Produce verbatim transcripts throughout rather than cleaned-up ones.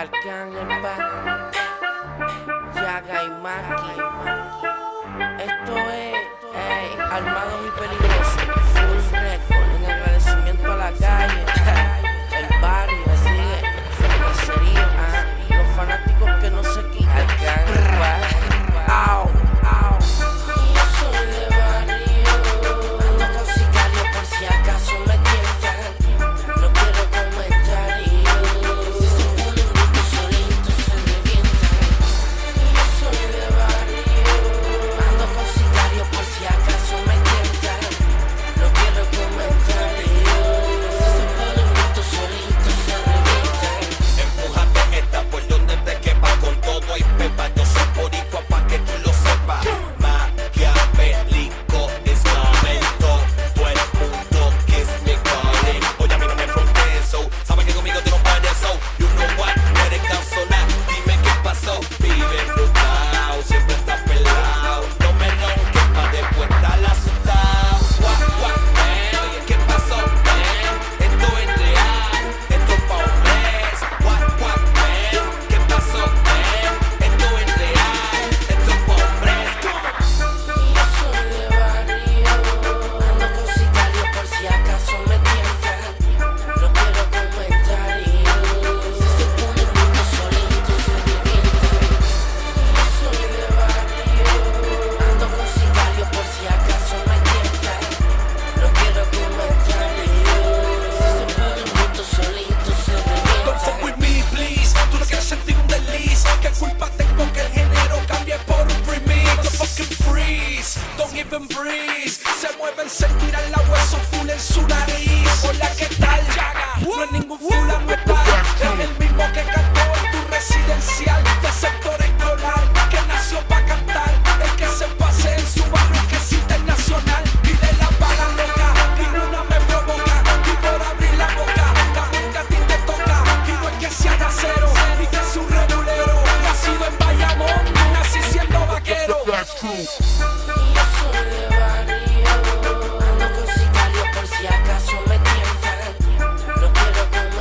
Arcángel pa, Yaga y Maki. Esto es ey, Armados y Peligrosos, full record, en agradecimiento a la calle, el barrio, sigue, el caserío, ah, los fanáticos que no se quitan. Arcángel pa, au, au. Yo soy de barrio, ando con sicarios por si acaso me tientan. No quiero comentarios, si se ponen brutos solitos se revientan. Yo soy de barrio, ando con sicarios por si acaso me tientan. No quiero comentarios, si se ponen brutos solitos se revientan. Empújate esta por donde te quepa, con todo y pepa. Yo soy boricua pa' que tú lo sepas. Maquiavélico es momento, tú el punto que es mi calling. Oye, a mí no me frontees, so sabes que conmigo tú no puedes, so you know what, no eres causona. Dime qué pasó, vive frutado, siempre estás pelado. No me ronques pa' después estar asustado. What, what, man, oye, ¿qué pasó, man? Esto es real, esto es pa' hombres. What, what, man, ¿qué pasó, man? Esto es real, esto es pa' hombres. Yo soy de barrio, ando con sicarios por si acaso me tientan. No quiero comentarios, si se ponen brutos solitos se revientan. Yo soy de barrio, ando con sicarios por si acaso me tientan. No quiero comentarios, si se ponen brutos solitos se Don't fuck revientan. with me, please. Tú no quieres sentir un desliz. ¿Qué culpa tengo que el género cambie por un remix? The fucking freeze, don't even breathe. Se mueven, se tiran la hueso full en su nariz. Hola, ¿qué tal, Yaga? No es ningún fulano tal. Es el mismo que cantó en tu residencial del sector escolar, que nació pa' cantar. El que se pase en su barrio que es internacional. Y de la bala loca, ninguna me provoca. Y por abrir la boca, la boca a ti te toca. Y no es que sea de acero, ni que es un regulero. Nacido en Bayamón, nací siendo vaquero. Yo soy de barrio, ando con sicarios por si acaso me tientan. No quiero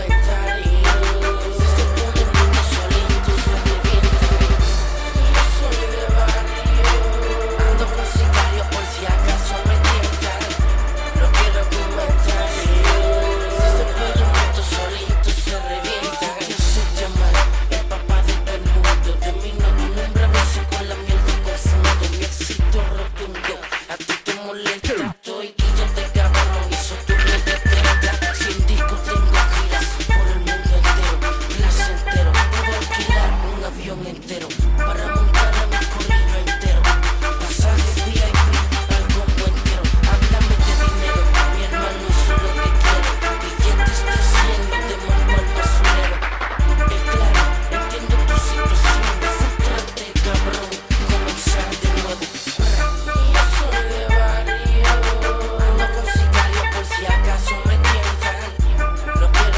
comentarios, si se ponen brutos solitos se revientan. Yo soy de barrio, ando con sicarios por si acaso me tientan. No quiero comentarios, si se ponen brutos solitos se revientan. Yo soy Jamal, el papá de todo el mundo. De mí no tu nombre, a veces con la mierda confundo. Mi éxito rotundo, a ti te molesta. Estoy guillo de cabrón y soy tu red de treinta. Sin discos tengo giras por el mundo entero. Placentero, puedo alquilar un avión entero para montar a mi corrillo entero. Pasajes V I P al combo entero. Háblame de dinero, mi hermano, eso es lo que quiero. Billetes de cien, no te mando al basurero. Es claro, entiendo tu situación. Frustrate, cabrón, comenzar de nuevo. Yo soy de barrio, ando con sicarios por si acaso me tientan. No quiero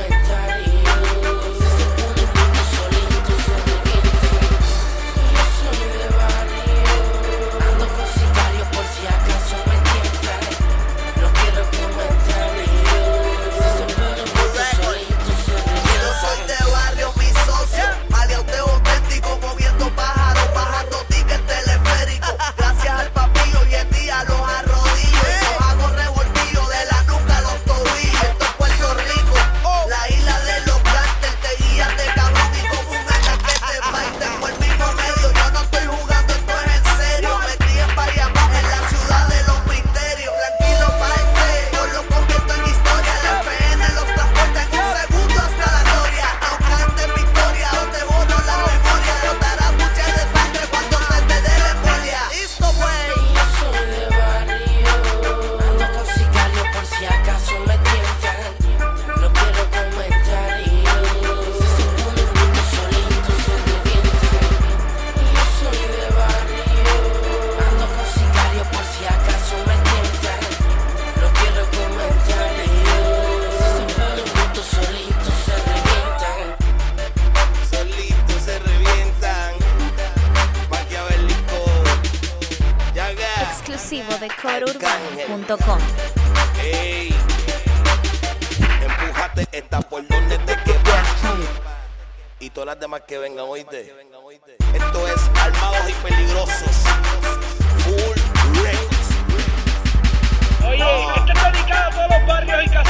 comentarios, si se ponen brutos solitos se revientan. Yo soy de barrio, ando con sicarios por si acaso me tientan. No quiero comentarios, si se ponen brutos solitos se Yo soy revientan. de barrio, mi socio. Maleanteo auténtico, moviendo pájaros, bajando tickets teleféricos. Gracias al papi, hoy en día los arrodillo. Y los hago revoltillo de la nuca a los tobillos. Esto es Puerto Rico, la isla de los grandes. Te guías de cabrón y como un hacha que te va y tengo el mismo medio. Yo no estoy jugando, esto es en serio. Me crié en Bayamón, en la ciudad de los misterios. Tranquilo, parte, yo lo convierto en historia. El F N los transporta en un segundo hasta la gloria. Aunque antes victoria, o te borro la memoria. Brotará mucha de sangre cuando se te dé la embolia. Listo, güey. Yo soy de barrio, ando con sicarios por si acaso me tientan. No quiero comentarios, si se ponen brutos solitos se revientan. Yo soy de barrio, ando con sicarios por si acaso me tientan. No quiero comentarios, si se ponen brutos solitos se revientan. Solitos se revientan. Maquiavélico, Yaga. Exclusivo de coro urbano punto com. Ey, empújate esta por donde te quepa. y todas las demás que vengan, oíste. Esto es Armados y Peligrosos. Full Records. Oye, este es dedicado a todos los barrios y